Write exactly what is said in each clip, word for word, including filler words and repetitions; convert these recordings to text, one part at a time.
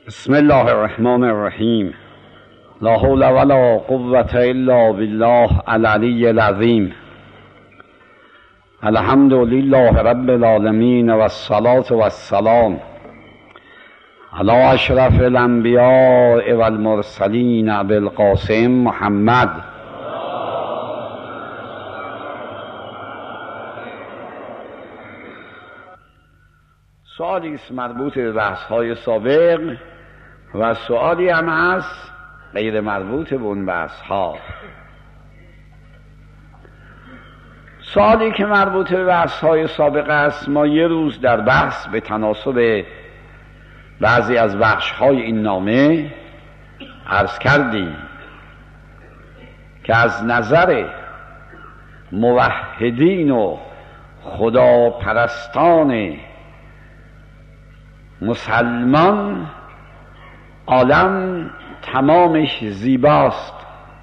بسم الله الرحمن الرحیم. لا حول ولا قوة الا بالله العلی العظیم. الحمد لله رب العالمین و الصلاة و السلام علی اشرف الانبیاء و المرسلین ابی القاسم محمد. سؤالی است مربوط به بحث‌های سابق و سؤالی هم هست غیر مربوط به اون بحث‌ها. سؤالی که مربوط به بحث‌های سابق است، ما یه روز در بحث به تناسب بعضی از بخش‌های این نامه عرض کردیم که از نظر موحدین و خداپرستان مسلمان عالم تمامش زیباست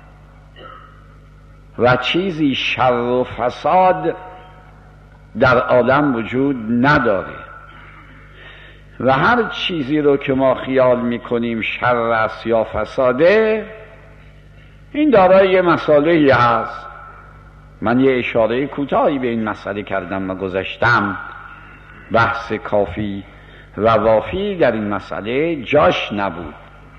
و چیزی شر و فساد در عالم وجود نداره و هر چیزی رو که ما خیال میکنیم شر است یا فساده، این دارای یه مسئله‌ای هست. من یه اشاره کوتاهی به این مسئله کردم و گذاشتم. بحث کافی و وافی در این مسئله جاش نبود.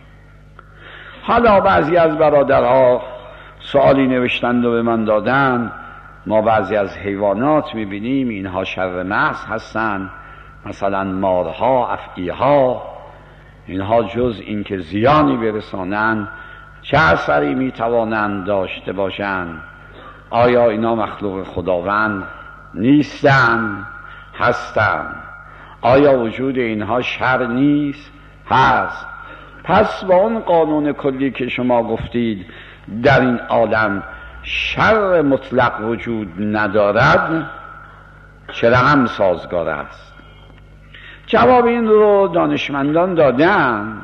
حالا بعضی از برادرها سوالی نوشتند و به من دادن. ما بعضی از حیوانات میبینیم اینها شر محض هستند، مثلا مارها، افعیها، اینها جز اینکه زیانی برسانند چه اثری میتوانند داشته باشند؟ آیا اینا مخلوق خداوند نیستند؟ هستند. آیا وجود اینها شر نیست؟ هست. پس با اون قانون کلی که شما گفتید در این عالم شر مطلق وجود ندارد، چرا هم سازگار است؟ جواب این رو دانشمندان دادند.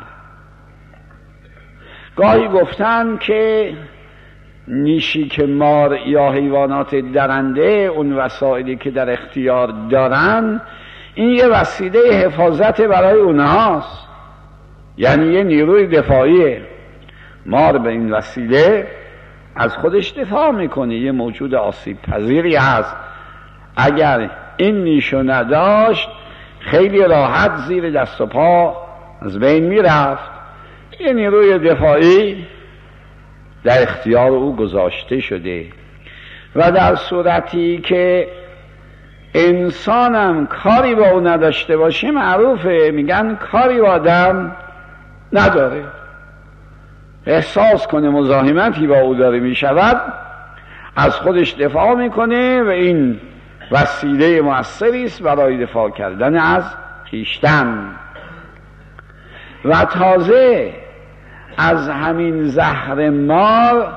گاهی گفتند که نیشی که مار یا حیوانات درنده اون وسایلی که در اختیار دارن، این یه وسیله حفاظت برای اونهاست، یعنی یه نیروی دفاعیه. مار به این وسیله از خودش دفاع میکنه، یه موجود آسیب پذیری هست. اگر این نیشو نداشت خیلی راحت زیر دست و پا از بین میرفت. یه نیروی دفاعی در اختیار او گذاشته شده و در صورتی که انسانم کاری با او نداشته باشه، معروفه، میگن کاری با آدم نداره. احساس کنه مزاحمتی با او داره میشود، از خودش دفاع میکنه و این وسیله مؤثری است برای دفاع کردن از خویشتن. و تازه از همین زهر مار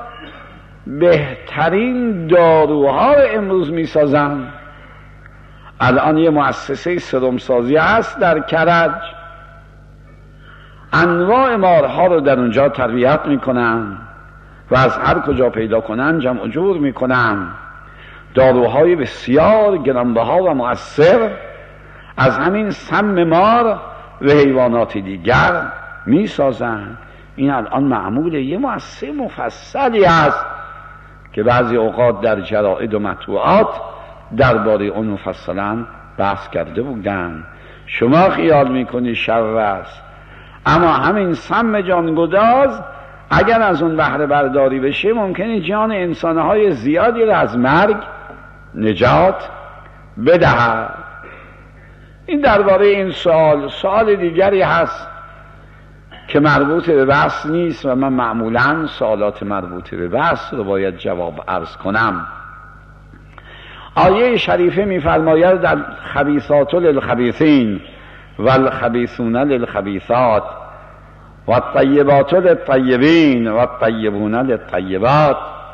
بهترین داروها رو امروز میسازن. الان یه مؤسسه سرمسازی هست در کرج، انواع مارها رو در اونجا تربیت میکنن و از هر کجا پیدا کنن جمع و جور میکنن. داروهای بسیار گرانبها و مؤثر از همین سم مار و حیوانات دیگر میسازن. این الان معمول یه مؤسسه مفصلی هست که بعضی اوقات در جرائد و مطبوعات درباره اون مفصلا بحث کرده بودن. شما خیال میکنی شر است، اما همین سم جانگداز اگر از اون بهره برداری بشه ممکنه جان انسانهای زیادی را از مرگ نجات بدهد. این درباره این سوال. سوال دیگری هست که مربوط به بحث نیست و من معمولاً سوالات مربوط به بحث رو باید جواب عرض کنم. آیه شریفه می‌فرماید در خبیثات للخبیثین و الخبیثون للخبیثات و الطیبات للطیبین و الطیبون للطیبات.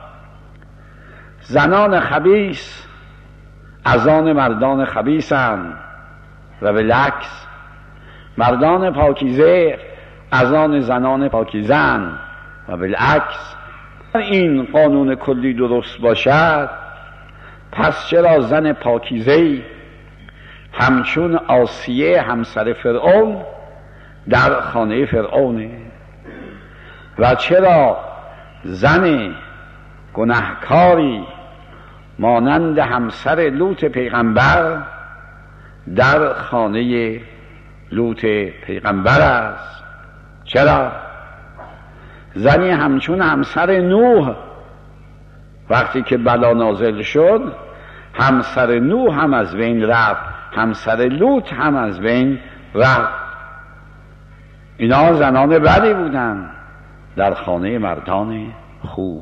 زنان خبیث از آن مردان خبیثند و بالعکس، مردان پاکیزه از آن زنان پاکیزند و بالعکس. این قانون کلی درست باشد، پس چرا زن پاکیزه‌ای همچون آسیه همسر فرعون در خانه فرعونه. و چرا زن گناهکاری مانند همسر لوط پیغمبر در خانه لوط پیغمبر است؟ چرا؟ زنی همچون همسر نوح وقتی که بلا نازل شد، همسر نوح هم از بین رفت، همسر لوط هم از بین رفت. اینا زنان بدی بودن در خانه مردان خوب.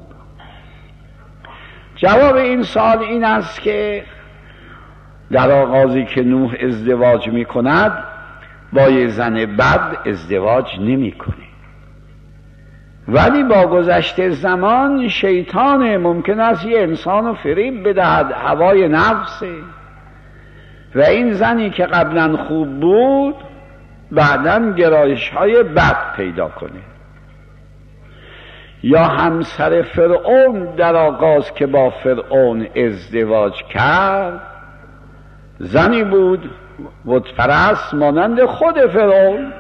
جواب این سوال این است که در آغازی که نوح ازدواج می کند با یه زن بد ازدواج نمی کنه، ولی با گذشت زمان شیطان ممکن است یه انسان رو فریب بدهد، هوای نفسه، و این زنی که قبلا خوب بود بعداً گرایش های بد پیدا کنه. یا همسر فرعون در آغاز که با فرعون ازدواج کرد زنی بود بتپرست مانند خود فرعون،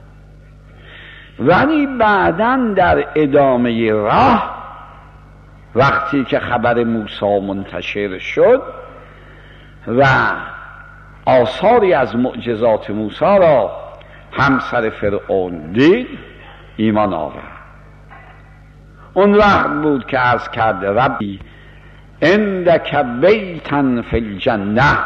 ولی بعداً در ادامه راه وقتی که خبر موسی منتشر شد و آثاری از معجزات موسی را همسر فرعون دید، ایمان آورد. اون وقت بود که عرض کرده ربی عندک بیتا فی الجنه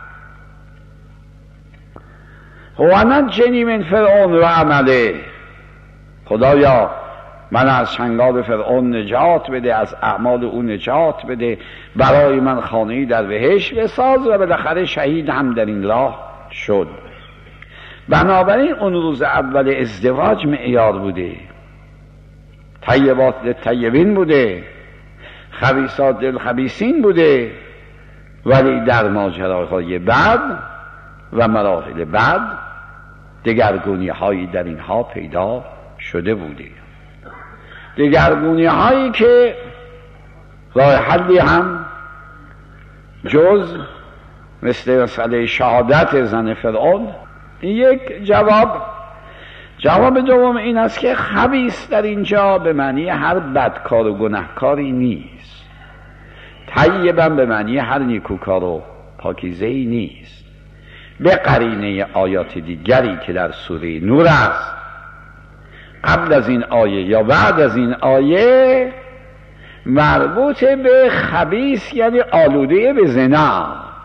و نجنی من فرعون و عمله. خدایا من از چنگال فرعون نجات بده، از اعمال او نجات بده، برای من خانه‌ای در بهشت بساز. و بالاخره شهید هم در این راه شد. بنابراین اون روز اول ازدواج معیار بوده، طیبات للطیبین بوده، خبیثات للخبیثین بوده، ولی در ماجراهای بعد و مراحل بعد دگرگونی هایی در اینها پیدا شده بوده، دگرگونی هایی که راه حلی هم جز مثل مسئله شهادت زن فرعون یک جواب. جواب دوم این است که خبیث در اینجا به معنی هر بدکار و گناهکاری نیست، طیبا به معنی هر نیکوکار و پاکیزه‌ای نیست. به قرینه آیات دیگری که در سوره نور است، قبل از این آیه یا بعد از این آیه، مربوط به خبیث یعنی آلوده به زنا.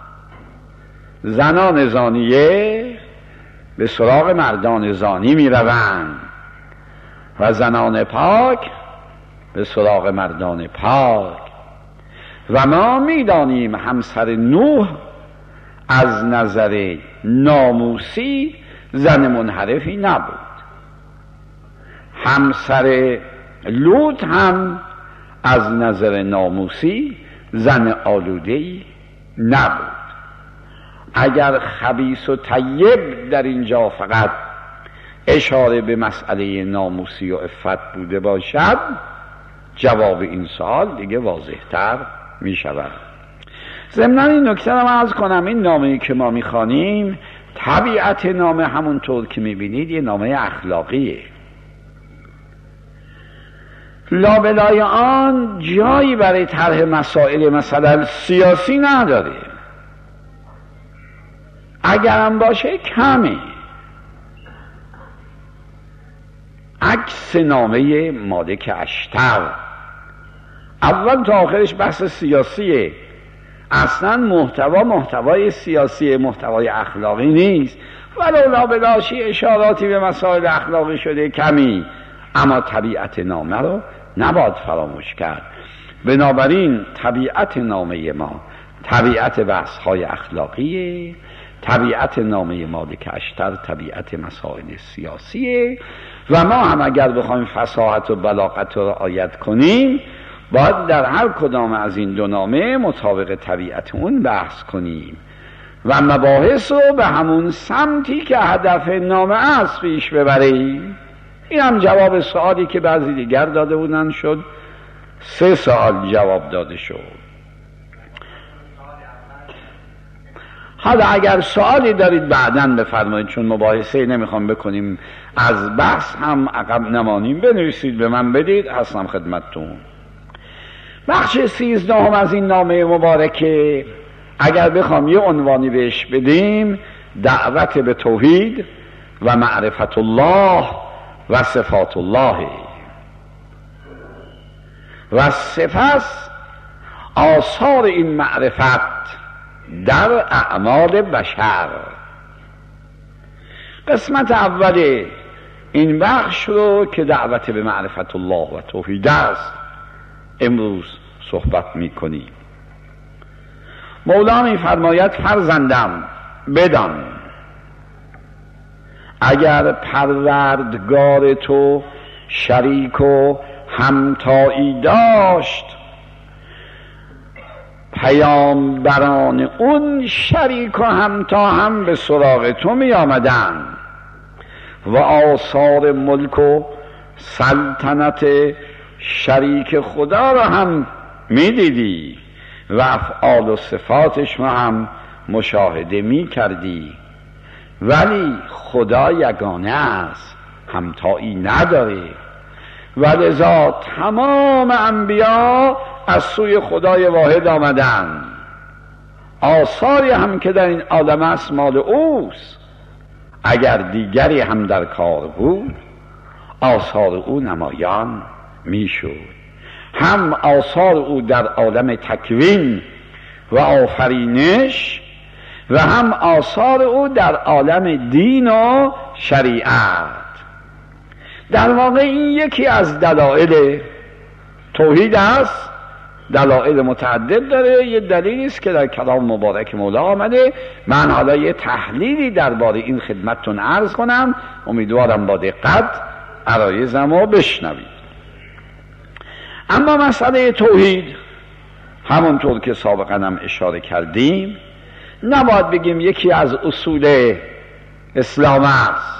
زنان زانیه به سراغ مردان زانی می روند و زنان پاک به سراغ مردان پاک. و ما می دانیم همسر نوح از نظر ناموسی زن منحرفی نبود، همسر لوط هم از نظر ناموسی زن آلوده‌ای نبود. اگر خبیث و طیب در اینجا فقط اشاره به مسئله ناموسی و عفت بوده باشد، جواب این سوال دیگه واضح‌تر می شود. ضمناً این نکته را عرض کنم، این نامه‌ای که ما می‌خوانیم، طبیعت نامه همونطور که می‌بینید یه نامه اخلاقیه. لابلای آن جایی برای طرح مسائل مثلا سیاسی نداره، اگرم باشه کمه. عکس نامه مالک اشتر اول تا آخرش بحث سیاسیه، اصلا محتوا محتوای سیاسی، محتوای اخلاقی نیست. ولو لابلاشی اشاراتی به مسائل اخلاقی شده کمی، اما طبیعت نامه رو نباید فراموش کرد. بنابراین طبیعت نامه ما طبیعت بحث های اخلاقیه، طبیعت نامه مالک اشتر طبیعت مسائل سیاسیه. و ما هم اگر بخوایم فصاحت و بلاغت رو رعایت کنیم، باید در هر کدام از این دو نامه مطابق طبیعت اون بحث کنیم و مباحث رو به همون سمتی که هدف نامه است پیش ببریم. این هم جواب سوالی که بعضی دیگر داده بودن شد. سه سوال جواب داده شد. حالا اگر سوالی دارید بعداً بفرمایید، چون مباحثه نمیخوام بکنیم از بحث هم عقب نمانیم، بنویسید به من بدید، هستم خدمتتون. بخش سیزدهم از این نامه مبارکه اگر بخوام یه عنوانی بهش بدیم، دعوت به توحید و معرفت الله و صفات الله و سپس آثار این معرفت در اعمال بشر. قسمت اول این بخش رو که دعوت به معرفت الله و توحید است امروز صحبت می کنیم. مولا می فرماید فرزندم بدان اگر پروردگار تو شریک و همتایی داشت، پیامبران اون شریک و همتا هم به سراغ تو می آمدن و آثار ملک و سلطنت شریک خدا را هم می دیدی و افعال و صفاتش را هم مشاهده می کردی، ولی خدا یگانه است، همتایی نداره و لذا تمام انبیا از سوی خدای واحد آمدن. آثاری هم که در این عالم است مال اوست، اگر دیگری هم در کار بود آثار او نمایان میشد. هم آثار او در عالم تکوین و آفرینش و هم آثار او در عالم دین و شریعت. در واقع این یکی از دلایل توحید است. دلایل متعدد داره. یه دلیلی است که در کلام مبارک مولا آمده. من حالا یه تحلیلی درباره این خدمتتون عرض کنم، امیدوارم با دقت عرایزم رو بشنوید. اما مسئله توحید همونطور که سابقا هم اشاره کردیم نباید بگیم یکی از اصول اسلام است.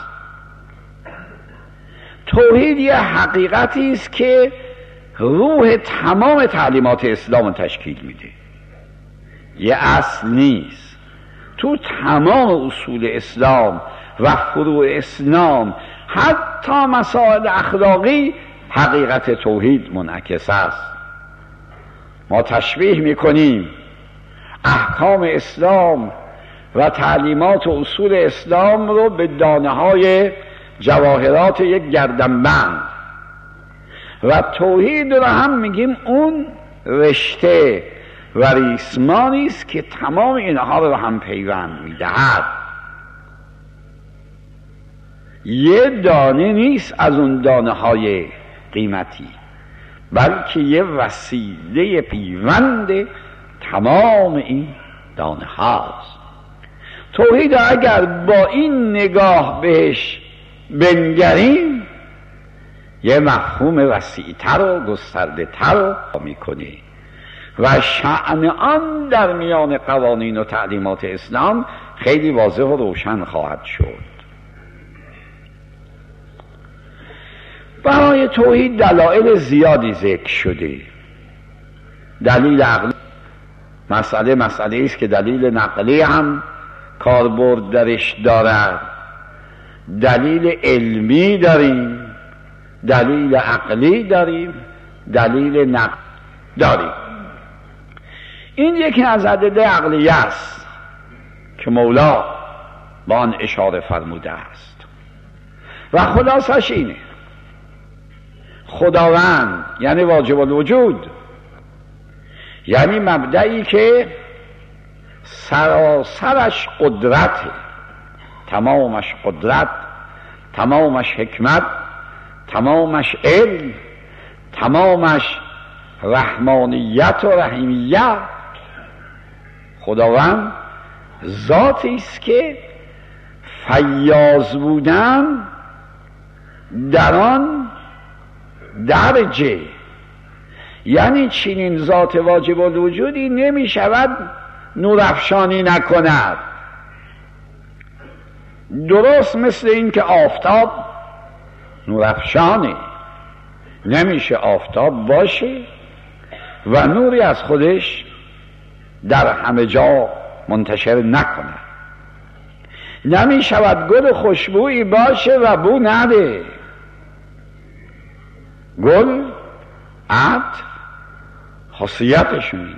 توحید یه حقیقتی است که روح تمام تعلیمات اسلام تشکیل میده. یه اصل نیست. تو تمام اصول اسلام و فروع اسلام، حتی مسائل اخلاقی، حقیقت توحید منعکس است. ما تشبیه میکنیم احکام اسلام و تعلیمات و اصول اسلام رو به دانه های جواهرات یک گردنبند و توحید رو هم میگیم اون رشته و ریسمانی است که تمام اینها رو هم پیوند میدهد. یه دانه نیست از اون دانه های قیمتی، بلکه یه وسیله پیوند تمام این دانه هاست. توحید اگر با این نگاه بهش بنگریم یه مفهوم وسیع‌تر و گسترده‌تر میکنه و شأن آن در میان قوانین و تعلیمات اسلام خیلی واضح و روشن خواهد شد. برای توحید دلایل زیادی ذکر شده. دلیل عقلی مسئله مسئله است که دلیل نقلی هم کاربرد درش دارد. دلیل علمی داریم، دلیل عقلی داریم، دلیل نقلی داریم. این یکی از ادله عقلیه است که مولا با آن اشاره فرموده است و خلاصش اینه: خداوند یعنی واجب الوجود، یعنی مبدعی که سراسرش قدرته، تمامش قدرت، تمامش حکمت، تمامش علم، تمامش رحمانیت و رحیمیت. خداوند ذاتی است که فیاض بودن در آن درجه، یعنی چنین ذات واجب الوجودی نمی شود نورافشانی نکند. درست مثل این که آفتاب نورافشانه، نمیشه آفتاب باشه و نوری از خودش در همه جا منتشر نکنه. نمی شود گل خوشبویی باشه و بو نده. گل عطر خاصیتشونه،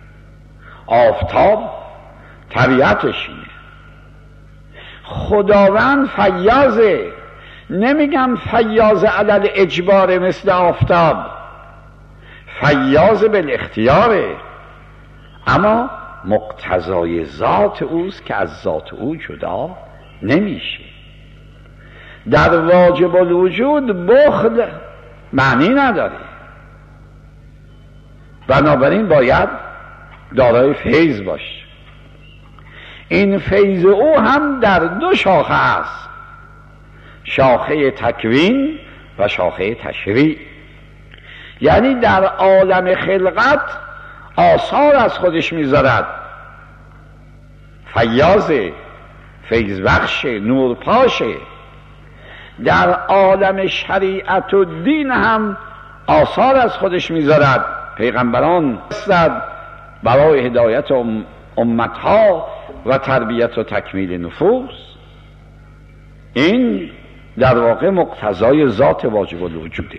آفتاب طبیعتشونه. خداوند فیاضه، نمیگم فیاض علل اجبار مثل آفتاب، فیاض بالاختیاره، اما مقتضای ذات اوست که از ذات او جدا نمیشه. در واجب الوجود بخل معنی نداره، بنابراین باید دارای فیض باشه. این فیض او هم در دو شاخه است، شاخه تکوین و شاخه تشریع. یعنی در عالم خلقت آثار از خودش میذارد، فیاضه، فیض بخش، نور پاشه. در عالم شریعت و دین هم آثار از خودش میذارد، پیغمبران هستند برای هدایت امتها و تربیت و تکمیل نفوس. این در واقع مقتضای ذات واجب الوجوده.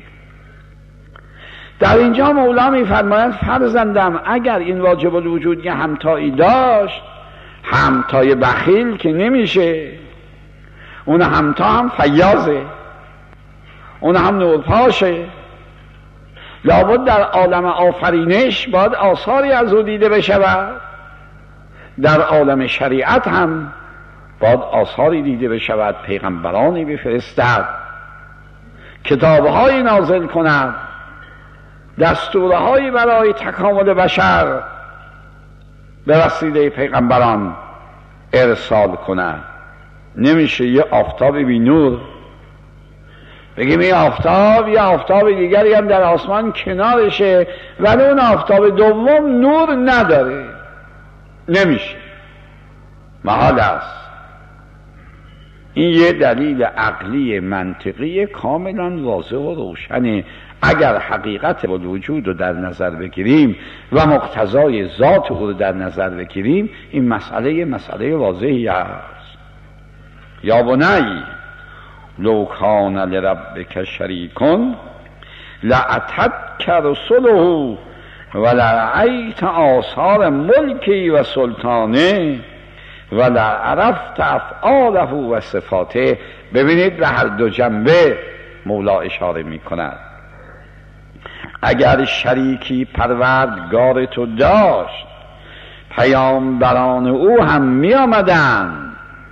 در اینجا مولا میفرماید فرزندم اگر این واجب الوجود همتایی داشت، همتای بخیل که نمیشه، اون همتا هم فیاضه، اون هم نورپاشه. لابد در عالم آفرینش باید آثاری از او دیده بشود، در عالم شریعت هم باید آثاری دیده بشود، پیغمبرانی بفرستد، کتابهایی نازل کند، دستورهایی برای تکامل بشر به وسیله پیغمبران ارسال کند. نمیشه یه آفتاب بی نور بگیم این آفتاب یه آفتاب دیگری هم در آسمان کنارشه ولی اون آفتاب دوم نور نداره، نمیشه، محال است. این یه دلیل عقلی منطقی کاملا واضح و روشنه. اگر حقیقت الوجود رو در نظر بگیریم و مقتضای ذات او رو در نظر بگیریم، این مسئله مسئله واضحی است. یا بنی لو کان لربک شریکن لاتتک رسله ولرأیت آثار ملکی و سلطانه ولعرفت افعاله و صفاته. ببینید به هر دو جنبه مولا اشاره می کند. اگر شریکی پروردگار تو داشت، پیامبران او هم می آمدن،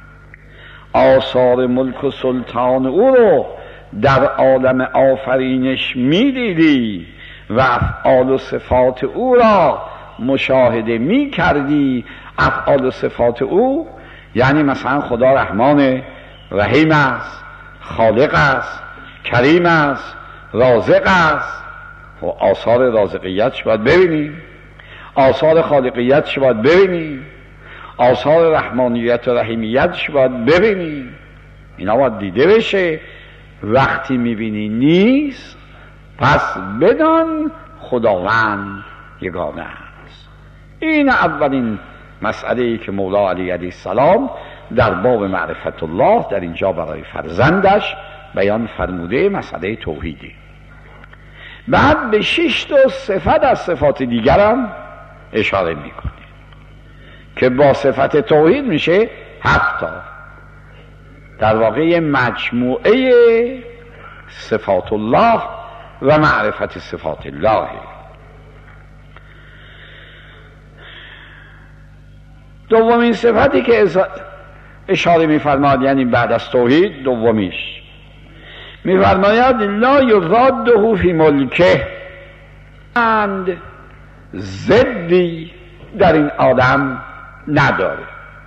آثار ملک و سلطان او رو در عالم آفرینش می دیدی و افعال و صفات او را مشاهده می کردی. افعال و صفات او یعنی مثلا خدا رحمان رحیم است، خالق است، کریم است، رازق است. و آثار رازقیتش باید ببینیم، آثار خالقیتش باید ببینیم، آثار رحمانیت و رحیمیتش باید ببینیم. اینا باید دیده بشه. وقتی میبینی نیست، پس بدان خداوند یگانه است. این اولین مسئله‌ای که مولا علی علیه السلام در باب معرفت الله در اینجا برای فرزندش بیان فرموده، مسئله توحیدی. بعد به شش تا صفت از صفات دیگرم اشاره میکنه که با صفت توحید میشه هفت تا. در واقع مجموعه صفات الله و معرفت صفات الله. دومین صفتی که اشاره میفرماد یعنی بعد از توحید دومیش میفرماید لا یضاده فی ملکه، اند ضدی در این آدم نداره.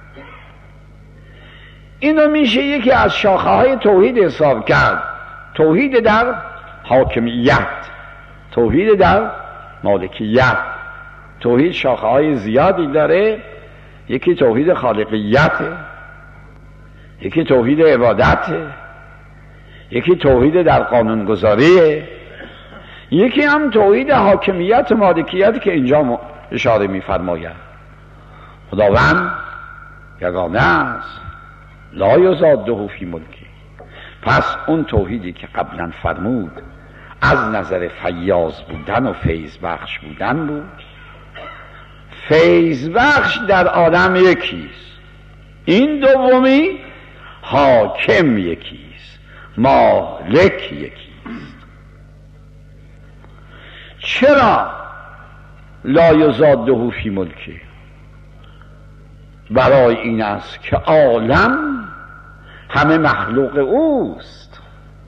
اینو میشه یکی از شاخه های توحید حساب کرد. توحید در حاکمیت، توحید در مالکیت. توحید شاخه های زیادی داره. یکی توحید خالقیته، یکی توحید عبادته، یکی توحید در قانونگذاریه، یکی هم توحید حاکمیت مالکیت که اینجا اشاره می‌فرماید. خداوند یگانه است، لا یزاده فی ملکی. پس اون توحیدی که قبلا فرمود از نظر فیاض بودن و فیض بخش بودن بود، فیض بخش در عالم یکیست، این دومی حاکم یکیست، مالک یکیست. چرا لا یزاده فی ملکی؟ برای این است که عالم همه مخلوق اوست،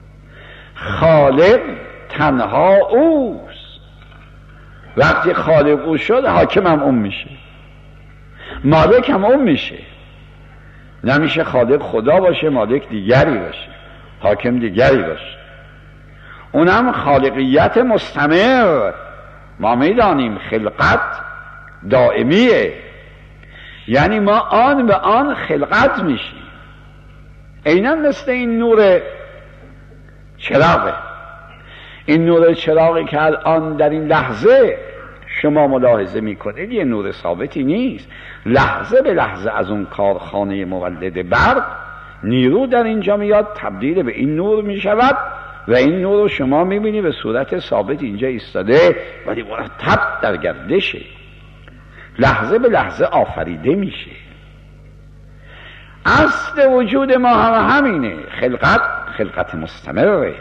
خالق تنها اوست. وقتی خالق او شد حاکم هم اون میشه، مالک هم اون میشه. نمیشه خالق خدا باشه، مالک دیگری باشه، حاکم دیگری باشه. اونم خالقیت مستمر. ما میدانیم خلقت دائمیه، یعنی ما آن به آن خلقت میشیم. عیناً مثل این نور چراغه. این نور چراغی که الان در این لحظه شما ملاحظه میکنید یه نور ثابتی نیست. لحظه به لحظه از اون کارخانه مولد برق نیرو در اینجا میاد، تبدیل به این نور میشود و این نور رو شما میبینی به صورت ثابت اینجا ایستاده ولی مرتب در گردشه، لحظه به لحظه آفریده میشه. اصل وجود ما هم همینه. خلقت خلقت مستمره.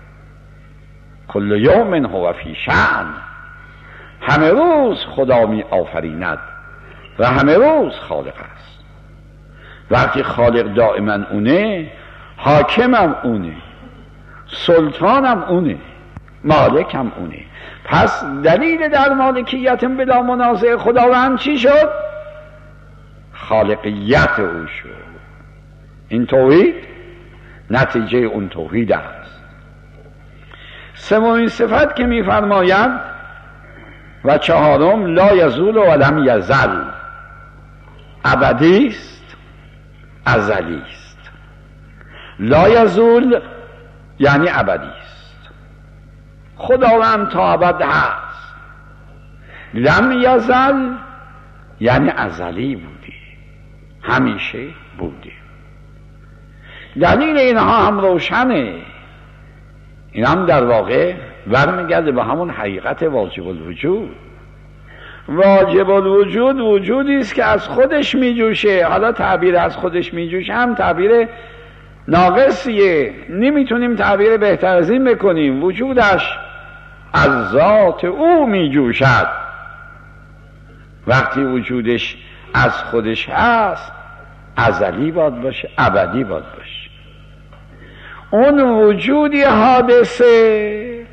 کل یوم هو فی شأن. همه روز خدا می آفریند و همه روز خالق است. وقتی خالق دائما اونه، حاکمم اونه، سلطانم اونه، مالکم اونه. پس دلیل در مالکیت بلا منازع خداوند چی شد؟ خالقیت او شد. این توحید نتیجه اون توحید است. سومین صفت که می‌فرماید و چهارم لا یزول و لم یزل، ابدی است، ازلی است. لا یزول یعنی ابدی است، خداوند تا ابد هست. لم یزل یعنی ازلی بوده، همیشه بوده. دلیل اینها هم روشنه. این هم در واقع برمیگرده به همون حقیقت واجب الوجود. واجب الوجود وجودی است که از خودش میجوشه. حالا تعبیر از خودش میجوشه هم تعبیر ناقصیه، نمیتونیم تعبیر بهتر از این بکنیم. وجودش از ذات او میجوشد. وقتی وجودش از خودش هست ازلی باید باشه، ابدی باید باشه. اون وجودی حادثه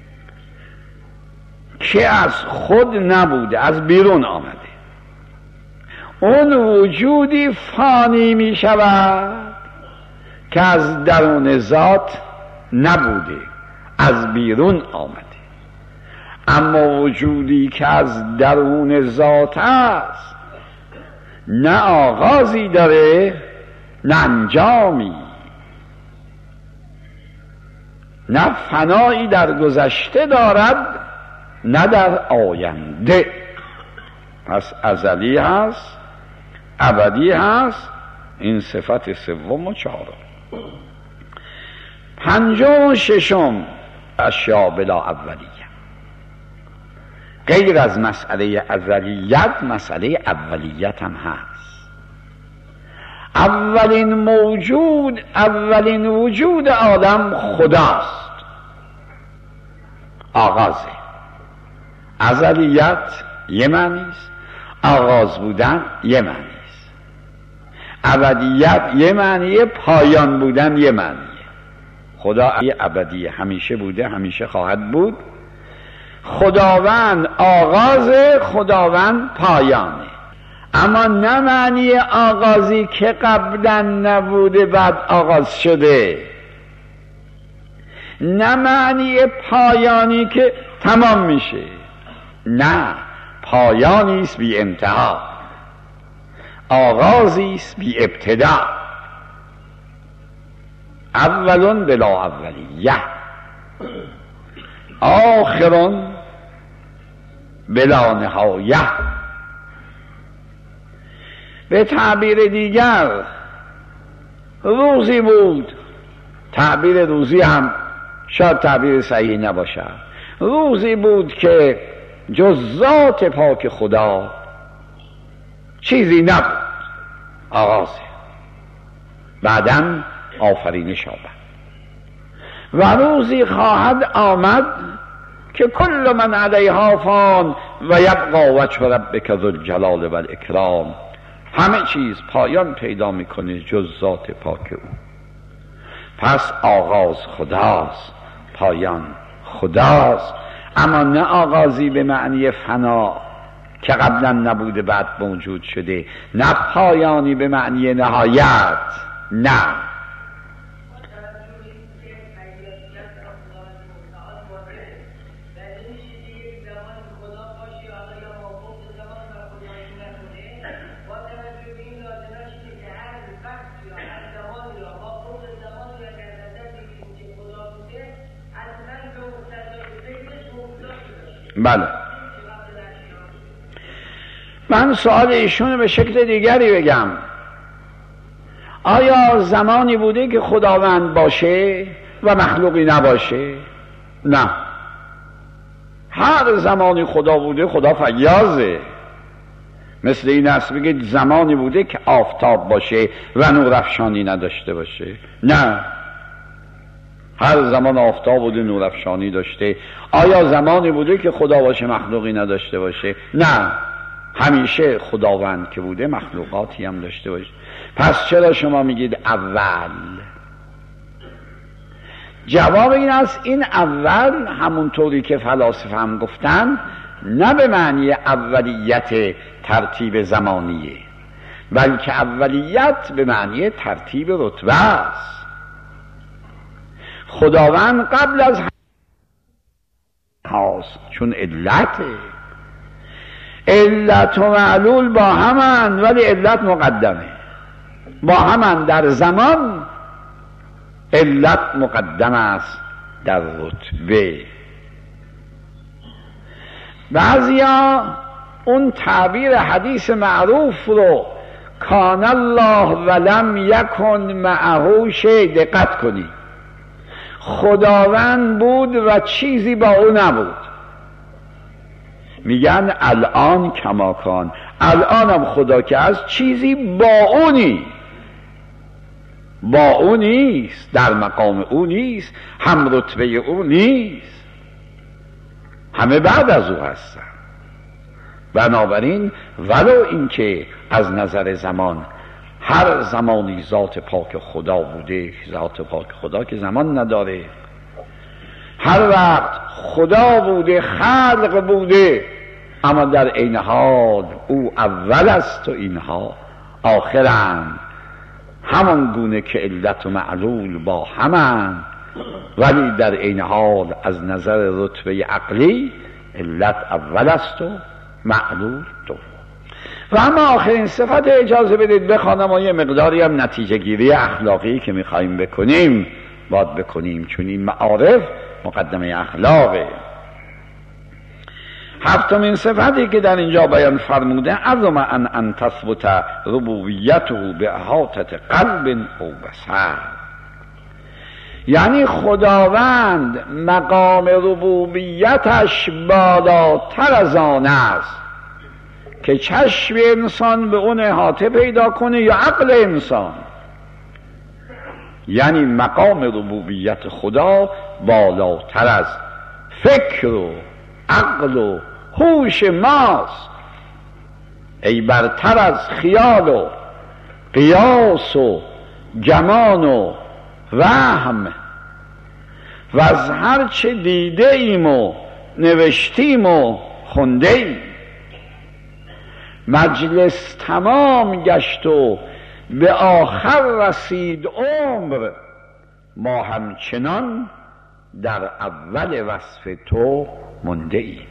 که از خود نبوده، از بیرون آمده. اون وجودی فانی می شود که از درون ذات نبوده، از بیرون آمده. اما وجودی که از درون ذات است نه آغازی داره نه انجامی، نه فنایی در گذشته دارد نه در آینده. پس ازلی هست، ابدی هست. این صفت سوم و چهارم. پنجم و ششم اشیاء بلا اولیه. غیر از مسئله ازلیت مسئله اولیت هم هست. اولین موجود، اولین وجود آدم خداست، آغازه. ازلیت یه معنیست، آغاز بودن یه معنیست. ابدیت یه معنیه، پایان بودن یه معنیه. خدا ابدی همیشه بوده، همیشه خواهد بود. خداوند آغاز، خداوند پایانه. اما نه معنی آغازی که قبلا نبوده بعد آغاز شده، نه معنی پایانی که تمام میشه. نه، پایانی است بی انتها، آغازی است بی ابتدا. اولون بلا اولیه، آخرون بلا نهایه. به تعبیر دیگر روزی بود، تعبیر روزی هم شاید تعبیر صحیح نباشد، روزی بود که جز ذات پاک خدا چیزی نبود، آغازه، بعداً آفرینش آمد. و روزی خواهد آمد که کل من علیها فان و یبقی وجه ربک ذو الجلال و الاکرام، همه چیز پایان پیدا میکنه جز ذات پاک او. پس آغاز خداست، پایان خداست، اما نه آغازی به معنی فنا که قبلا نبوده بعد موجود شده، نه پایانی به معنی نهایت، نه. بله، من سوال ایشون به شکل دیگری بگم، آیا زمانی بوده که خداوند باشه و مخلوقی نباشه؟ نه، هر زمانی خدا بوده خدا فیاضه. مثل این است بگید زمانی بوده که آفتاب باشه و نورافشانی نداشته باشه؟ نه، هر زمان آفتاب بوده نورافشانی داشته. آیا زمانی بوده که خدا باشه مخلوقی نداشته باشه؟ نه، همیشه خداوند که بوده مخلوقاتی هم داشته باشه. پس چرا شما میگید اول؟ جواب این است این اول همونطوری که فلاسفه هم گفتن نه به معنی اولیت ترتیب زمانیه، بلکه اولیت به معنی ترتیب رتبه است. خداوند قبل از هاست، چون علته، علت و معلول با همن ولی علت مقدمه، با همن در زمان، علت مقدم است در رتبه. بعضیا اون تعبیر حدیث معروف رو کان الله ولم یکن معه شیء، دقت کنی، خداوند بود و چیزی با او نبود، میگن الان کماکان، الانم خدا که از چیزی با او نیست، با او نیست، در مقام او نیست، هم رتبه او نیست، همه بعد از او هستن. بنابراین ولو اینکه از نظر زمان هر زمانی ذات پاک خدا بوده، ذات پاک خدا که زمان نداره، هر وقت خدا بوده، خلق بوده، اما در عین حال او اول است و اینها آخرند، همان گونه که علت و معلول با همند، ولی در عین حال از نظر رتبه عقلی علت اول است و معلول دوم. و اما آخرین صفت، اجازه بدید بخوانم و یه مقداری هم نتیجه گیری اخلاقی که میخواییم بکنیم باید بکنیم، چون این معارف مقدمه اخلاقه. هفتمین صفتی که در اینجا بیان فرموده، عظم ان ان تثبت ربوبیته به احاطه قلب او بصر، یعنی خداوند مقام ربوبیتش بالاتر از آن است که چشم انسان به اون احاطه پیدا کنه یا عقل انسان، یعنی مقام ربوبیت خدا بالاتر از فکر و عقل و هوش ماست، ای برتر از خیال و قیاس و گمان و وهم و از هر چه دیده ایم و نوشتیم و خونده ایم. مجلس تمام گشت و به آخر رسید عمر، ما همچنان در اول وصف تو مونده ایم.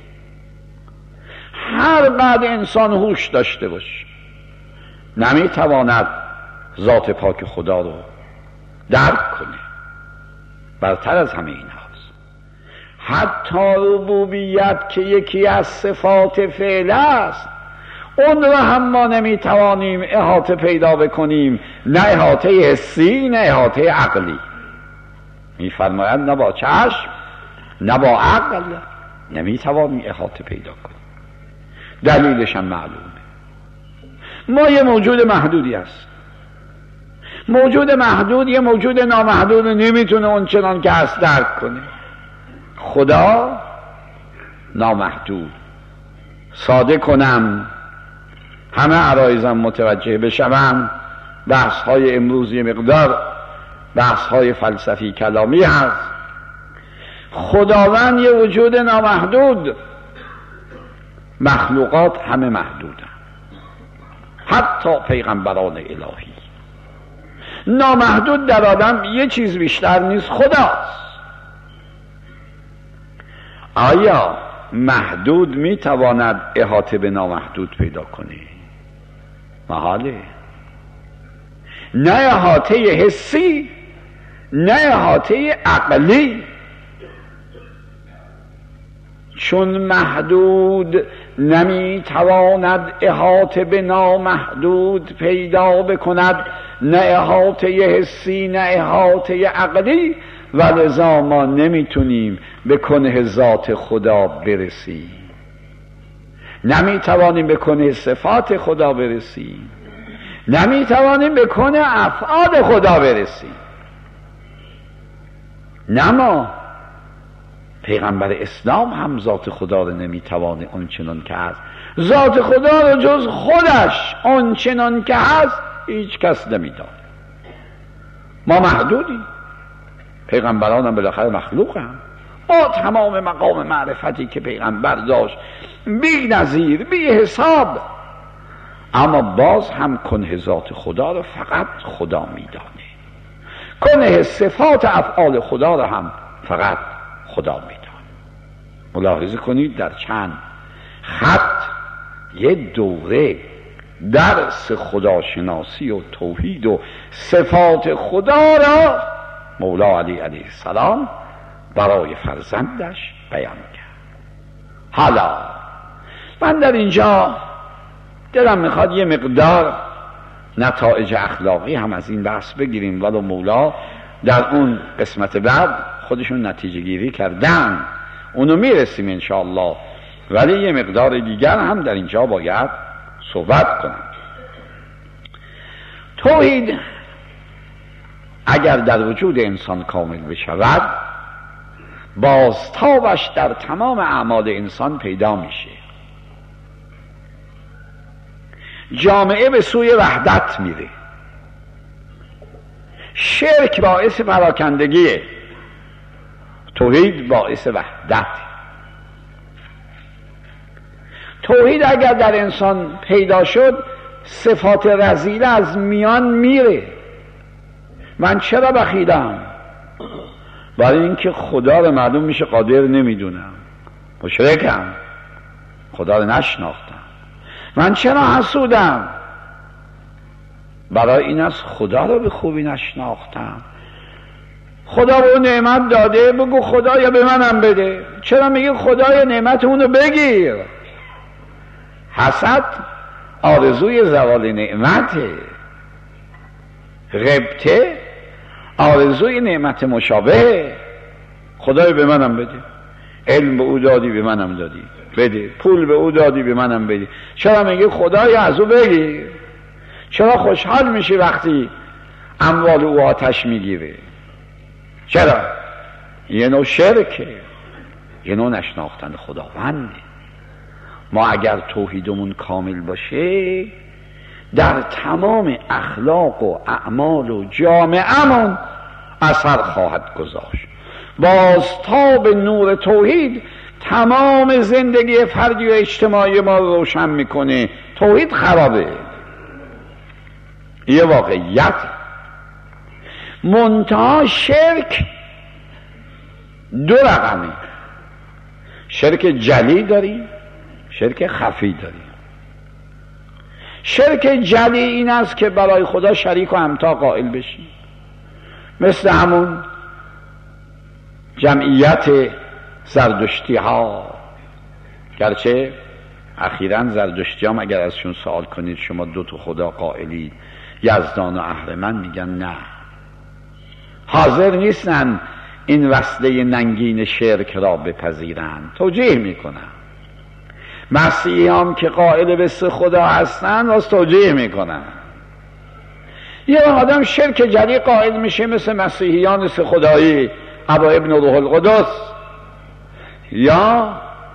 هر بعد انسان هوش داشته باشه نمیتواند ذات پاک خدا رو درک کنه، برتر از همه این هاست. حتی ربوبیت که یکی از صفات فعل است، اون رو هم ما نمیتوانیم احاطه پیدا بکنیم، نه احاطه حسی نه احاطه عقلی. میفرماید نه با چشم نه با عقل نمیتوانیم احاطه پیدا کنیم. دلیلش هم معلومه. ما یه موجود محدودی هست. موجود محدود یه موجود نامحدود نمیتونه اون چنان که هست درک کنه. خدا نامحدود. ساده کنم همه عرایزم متوجه بشوم، بحث های امروز یه مقدار بحث های فلسفی کلامی هست. خداوند یه وجود نامحدود، مخلوقات همه محدودن، حتی پیغمبران الهی. نامحدود در آدم یه چیز بیشتر نیست، خداست. آیا محدود میتواند احاطه به نامحدود پیدا کنه؟ محاله. نه احاطه حسی نه احاطه عقلی. چون محدود نمیتواند احاطه به نامحدود پیدا بکند، نه احاطه حسی نه احاطه عقلی، ولذا ما نمیتونیم به کنه ذات خدا برسیم، نمیتوانیم به کنه صفات خدا برسیم، نمیتوانیم به کنه افعال خدا برسیم. نه ما، پیغمبر اسلام هم ذات خدا رو نمیتوانه اون چنان که هست. ذات خدا رو جز خودش اون چنان که هست هیچ کس نمیدانه. ما محدودیم، پیغمبران هم بالاخره مخلوق هم. با تمام مقام معرفتی که پیغمبر داشت بی نظیر بی حساب، اما باز هم کنه ذات خدا رو فقط خدا میدانه، کنه صفات افعال خدا رو هم فقط خدا میدانه. ملاحظه کنید در چند خط یه دوره درس خداشناسی و توحید و صفات خدا را مولا علی علیه السلام برای فرزندش بیان کرد. حالا من در اینجا دلم میخواد یه مقدار نتایج اخلاقی هم از این بحث بگیریم، ولو مولا در اون قسمت بعد خودشون نتیجه گیری کردن، اونو میرسیم انشاءالله، ولی یه مقدار دیگر هم در اینجا باید صحبت کنم. توحید اگر در وجود انسان کامل بشود، بازتابش در تمام اعمال انسان پیدا میشه. جامعه به سوی وحدت میره. شرک باعث پراکندگیه، توحید باعث وحدت. توحید اگر در انسان پیدا شد، صفات رذیله از میان میره. من چرا بخیلم؟ برای اینکه خدا رو معلوم میشه قادر نمیدونم، مشرکم، خدا رو نشناختم. من چرا حسودم؟ برای این از خدا رو به خوبی نشناختم. خدا به نعمت داده، بگو خدایا به منم بده. چرا میگی خدایا نعمت اونو بگیر؟ حسد آرزوی زوال نعمته، غبطه آرزوی نعمت مشابه. خدای به منم بده، علم به او دادی به منم دادی بده، پول به او دادی به منم بده. چرا میگی خدای از او بگیر؟ چرا خوشحال میشی وقتی اموال او آتش میگیره؟ چرا؟ یه نوع شرکه، یه نوع نشناختن خداونده. ما اگر توحیدمون کامل باشه، در تمام اخلاق و اعمال و جامعه‌مون اثر خواهد گذاشت. بازتاب نور توحید تمام زندگی فردی و اجتماعی ما رو روشن میکنه. توحید خرابه، یه واقعیت. منتها شرک دو رقمه، شرک جلی داریم، شرک خفی داریم. شرک جلی این است که برای خدا شریک و همتا قائل بشیم، مثل همون جمعیت زردشتی ها، گرچه اخیراً زردشتیام اگر ازشون سوال کنید شما دو تا خدا قائلی، یزدان و اهرمن، میگن نه، حاضر نیستن این وصله ننگین شرک را بپذیرند، توجیه میکنن. مسیحیان که قائل به سه خدا هستن راست توجیه میکنن. یه آدم شرک جلی قائل میشه مثل مسیحیان سه خدایی ابا ابن روح القدس، یا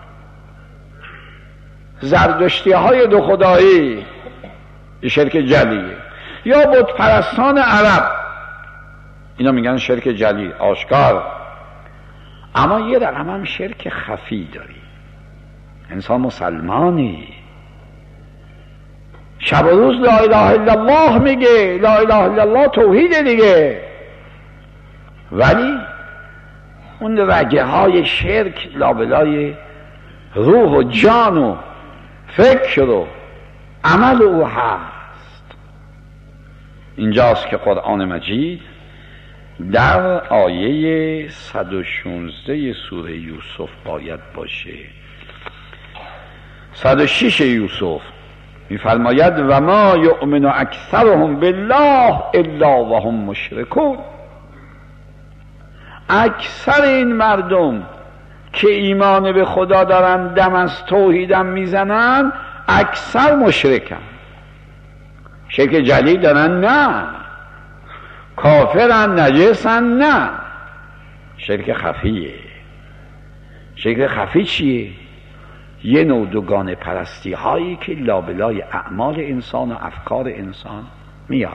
زردشتی های دو خدایی، شرک جلیه، یا بت پرستان عرب، اینا میگن شرک جلی آشکار. اما یه رقم هم شرک خفی داری. انسان مسلمانی شب و روز لا اله الا الله میگه، لا اله الا الله توحید دیگه، ولی اون رگه های شرک لابلای روح و جان و فکر و عمل او هست. اینجاست که قرآن مجید در آیه صد و شانزده سوره یوسف باید باشه، صد و شش یوسف میفرماید و ما یؤمن اکثرهم بالله الا وهم مشرکون. اکثر این مردم که ایمان به خدا دارن دم از توحیدم میزنن اکثر مشرکن. شرک جلی دارن؟ نه. کافرن، نجسن؟ نه. شرک خفیه. شرک خفی چیه؟ یه نوع دوگانه پرستی هایی که لابلای اعمال انسان و افکار انسان میاد.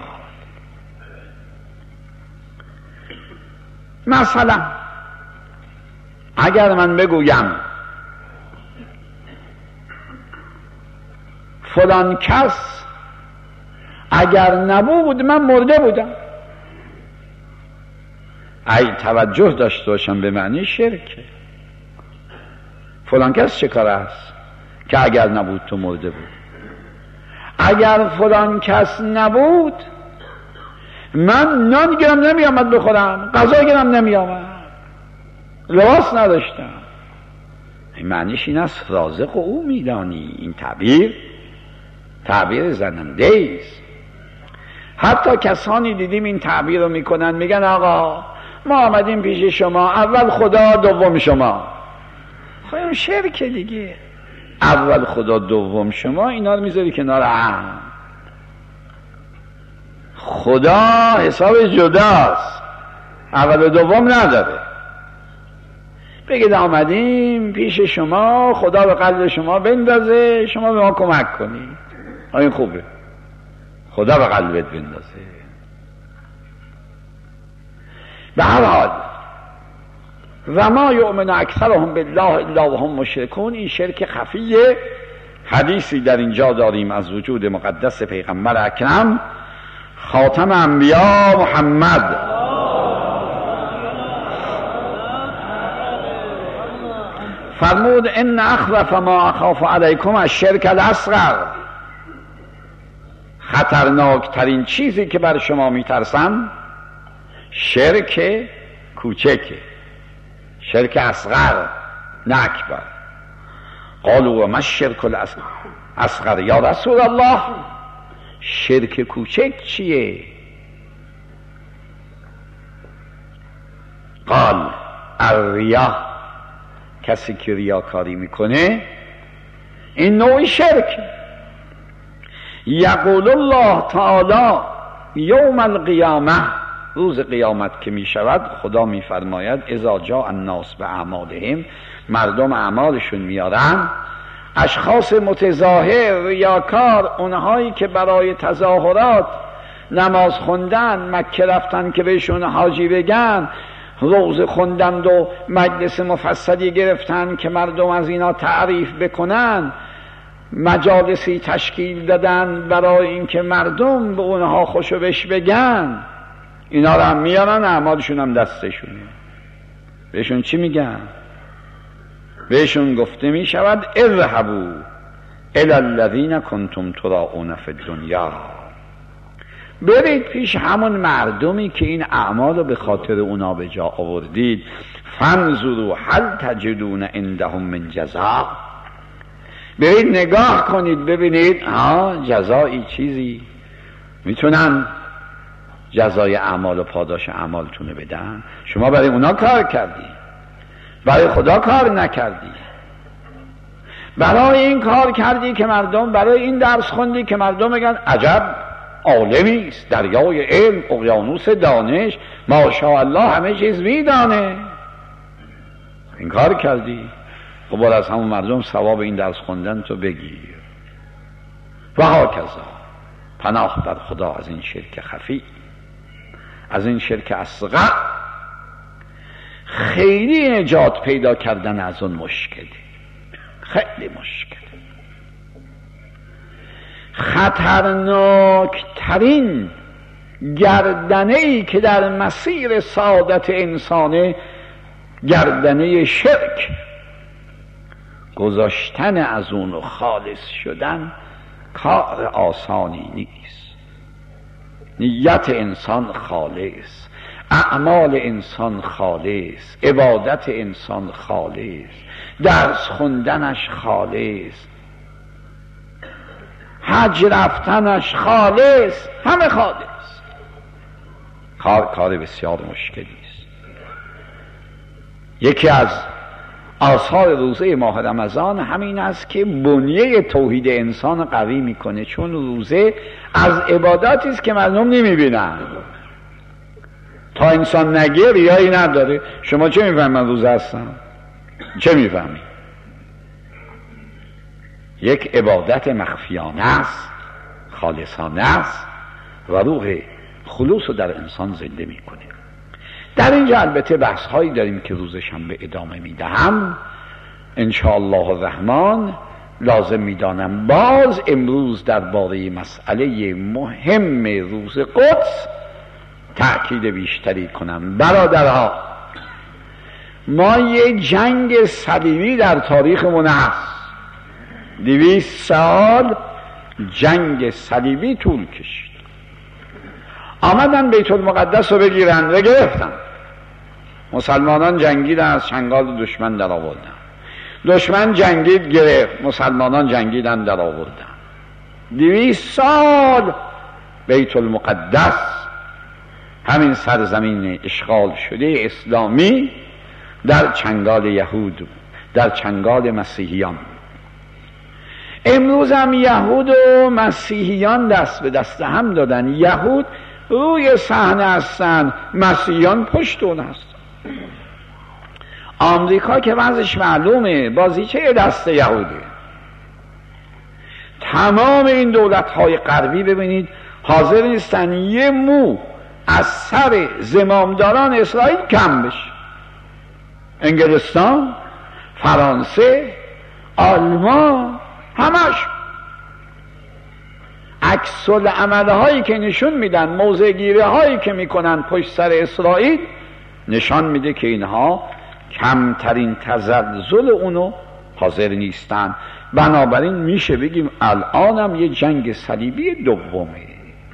مثلا اگر من بگویم فلان کس اگر نبود من مرده بودم، ای توجه داشته باشم به معنی شرکه. فلان کس چه کار است که اگر نبود تو مرده بود؟ اگر فلان کس نبود من نان گرم نمی آمد بخورم، غذا گرم نمی آمد، لباس نداشتم. این معنیش این است رازق او میدانی. این تعبیر تعبیر زننده است. حتی کسانی دیدیم این تعبیر رو میکنن، میگن آقا ما آمدیم پیش شما، اول خدا دوم شما. خواهیم شرک دیگه، اول خدا دوم شما، اینا رو میذاری کنار هم. خدا حساب جداست، اول و دوم نداره. بگید آمدیم پیش شما، خدا به قلب شما بندازه، شما به ما کمک کنید. این خوبه، خدا به قلبت بندازه. به هر حال و ما یؤمن اکثرهم بالله الا وهم مشرکون، این شرک خفیه. حدیثی در اینجا داریم از وجود مقدس پیغمبر اکرم خاتم انبیا محمد فرمود ان اخوف ما اخاف علیکم الشرک الاصغر، خطرناکترین چیزی که بر شما میترسم شرک کوچکه، شرک اصغر نه اکبر. قالوا و ما الشرک الاصغر یا رسول الله، شرک کوچک چیه؟ قال الریا، کسی که ریاکاری میکنه این نوع شرک. یقول الله تعالی یوم القیامه، روز قیامت که می شود خدا می فرماید اذا جاء الناس به اعمالهم، مردم اعمالشون میارن، اشخاص متظاهر ریاکار، اونهایی که برای تظاهرات نماز خوندن، مکه رفتن که بهشون حاجی بگن، روزه خوندند و مجلس مفصلی گرفتن که مردم از اینا تعریف بکنن، مجالسی تشکیل دادن برای اینکه مردم به اونها خوشو بش بگن، اینا رو هم میارن، اعمالشون هم دستشونه. بهشون چی میگن؟ بهشون گفته می شود اذهبوا الی الذین کنتم تراؤون فی الدنیا، برید پیش همون مردمی که این اعمال رو به خاطر اونا به جا آوردید، فانظروا هل تجدون عندهم من جزاء، برید نگاه کنید ببینید ها جزایی چیزی میتونن جزای اعمال و پاداش اعمالتونه بدن. شما برای اونا کار کردی، برای خدا کار نکردی. برای این کار کردی که مردم، برای این درس خوندی که مردم بگن عجب عالمی است، دریای علم، اقیانوس دانش، ماشاءالله همه چیز میدانه. این کار کردی، خب باید از همون مردم ثواب این درس خوندن تو بگیر. و هاکذا. پناه بر خدا از این شرک خفی، از این شرک اصغر. خیلی نجات پیدا کردن از اون مشکلی، خیلی مشکل. خطرناکترین گردنه‌ای که در مسیر سعادت انسانه، گردنه شرک، گذاشتن از اون و خالص شدن کار آسانی نیست. نیت انسان خالص، اعمال انسان خالص، عبادت انسان خالص، درس خوندنش خالص، حج رفتنش خالص، همه خالص. کار کار بسیار مشکلی است. یکی از آثار روزه ماه رمضان همین است که بنیه توحید انسان قوی میکنه، چون روزه از عباداتی است که مردم نمیبینن. تا انسان نگه ریایی نداره. شما چه میفهمید من روزه هستم؟ چه میفهمید؟ یک عبادت مخفیانه است، خالصانه است و روح خلوص رو در انسان زنده میکنه. در اینجا البته بحث هایی داریم که روز شنبه ادامه میدهم انشاءالله الرحمن. لازم میدانم باز امروز درباره مسئله مهم روز قدس تأکید بیشتری کنم. برادرها، ما یه جنگ صلیبی در تاریخمون هست. دویست سال جنگ صلیبی طول کشید. آمدن بیت المقدس رو بگیرن و گرفتن. مسلمانان جنگیدن، از چنگال دشمن در آوردن. دشمن جنگید گرفت، مسلمانان جنگیدن در آوردن. دویست سال بیت المقدس، همین سرزمین اشغال شده اسلامی، در چنگال یهود، در چنگال مسیحیان. امروز هم یهود و مسیحیان دست به دست هم دادن. یهود روی صحنه هستن، مسیحیان پشت اون هستن. آمریکا که وضعش معلومه، بازیچه دست یهوده. تمام این دولت‌های غربی ببینید حاضر نیستن یه مو از سر زمامداران اسرائیل کم بشه. انگلستان، فرانسه، آلمان، همش عکس العمل‌هایی که نشون میدن، موضع گیری هایی که میکنن پشت سر اسرائیل، نشان میده که اینها کمترین تزلزل اونو حاضر نیستن. بنابراین میشه بگیم الانم یه جنگ صلیبی دومه.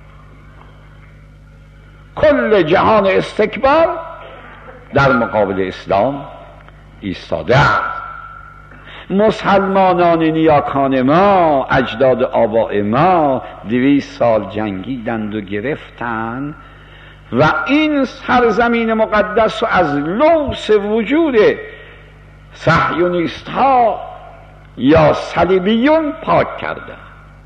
کل جهان استکبار در مقابل اسلام ایستاده است. مسلمانان نیاکان ما، اجداد آباء ما، دویست سال جنگیدند و گرفتند و این سرزمین مقدس رو از لوث وجود صهیونیست ها یا صلیبیون پاک کردند.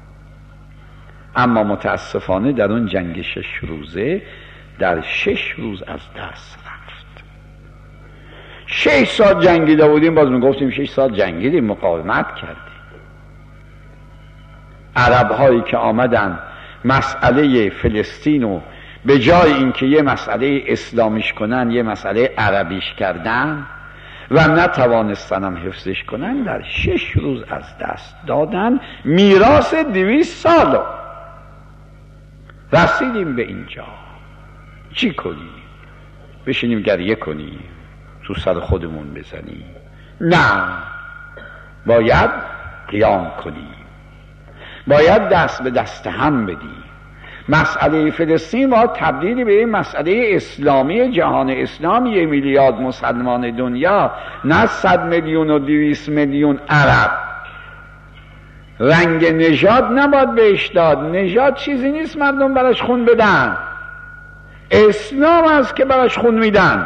اما متاسفانه در اون جنگ شش روزه در شش روز از دست رفت. شش سال جنگیده بودیم، باز میگفتیم شش سال جنگیدیم، مقاومت کردیم. عرب هایی که آمدن مسئله فلسطینو به جای اینکه یه مسئله اسلامیش کنن یه مسئله عربیش کردن و نتوانستن هم حفظش کنن، در شش روز از دست دادن میراث دویست سالو. رسیدیم به اینجا، چی کنیم؟ بشینیم گریه کنیم، تو سر خودمون بزنیم؟ نه، باید قیام کنیم، باید دست به دست هم بدیم. مسئله فلسطین باید تبدیل به این مسئله اسلامی جهان اسلام، یک میلیارد مسلمان دنیا، نه صد میلیون و دویست میلیون عرب. رنگ نژاد نباید بهش داد. نژاد چیزی نیست مردم براش خون بدن، اسلام است که براش خون میدن.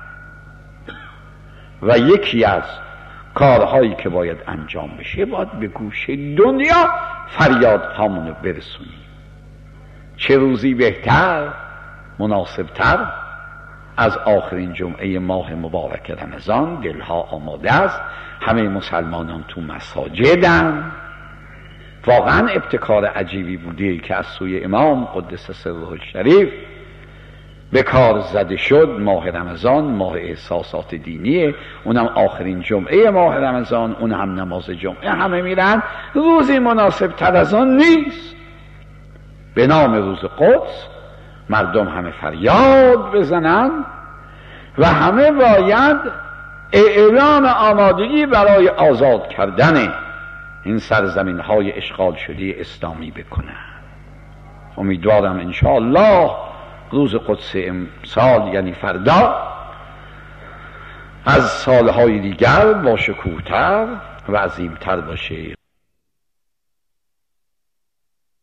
و یکی از کارهایی که باید انجام بشه، باید به گوش دنیا فریاد هامونو برسونیم. چه روزی بهتر، مناسبتر از آخرین جمعه ماه مبارک رمضان. دلها آماده است، همه مسلمانان تو مساجدن. واقعا ابتکار عجیبی بوده که از سوی امام قدس سره الشریف به کار زده شد. ماه رمضان ماه احساسات دینیه، اونم آخرین جمعه ماه رمضان، اون هم نماز جمعه همه میرن. روزی مناسب تر از آن نیست. به نام روز قدس مردم همه فریاد بزنن و همه باید اعلان آمادگی برای آزاد کردن این سرزمین های اشغال شده اسلامی بکنن. امیدوارم انشاءالله روز قدس امسال یعنی فردا از سالهای دیگر با شکوه‌تر و عظیمتر باشه.